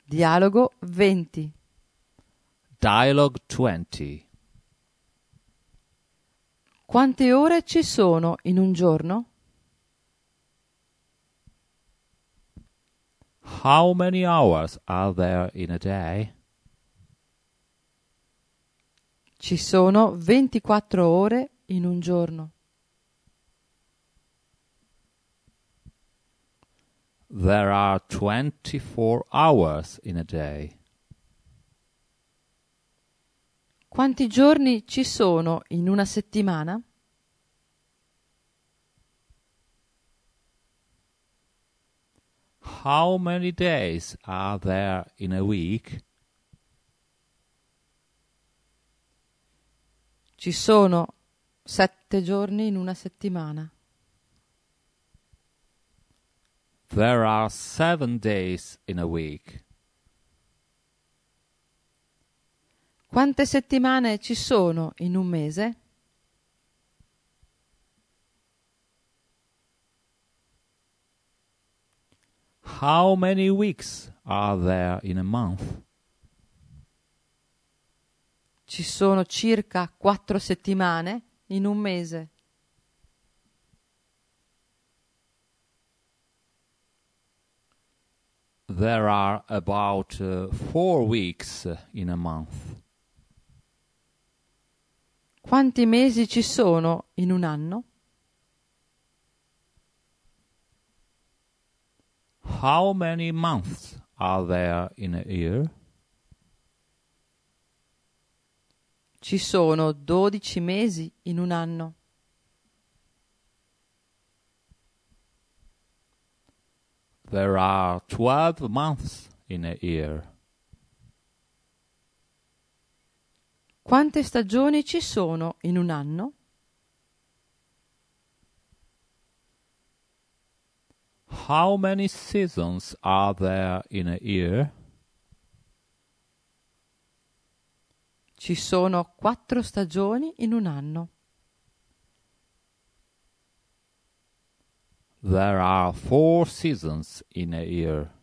Dialogo 20. Dialogue 20. Quante ore ci sono in un giorno? How many hours are there in a day? Ci sono 24 ore in un giorno. There are 24 hours in a day. Quanti giorni ci sono in una settimana? How many days are there in a week? Ci sono 7 giorni in una settimana. There are 7 days in a week. Quante settimane ci sono in un mese? How many weeks are there in a month? Ci sono circa 4 settimane in un mese. There are about 4 weeks in a month. Quanti mesi ci sono in un anno? How many months are there in a year? Ci sono 12 mesi in un anno. There are 12 months in a year. Quante stagioni ci sono in un anno? How many seasons are there in a year? Ci sono 4 stagioni in un anno. There are 4 seasons in a year.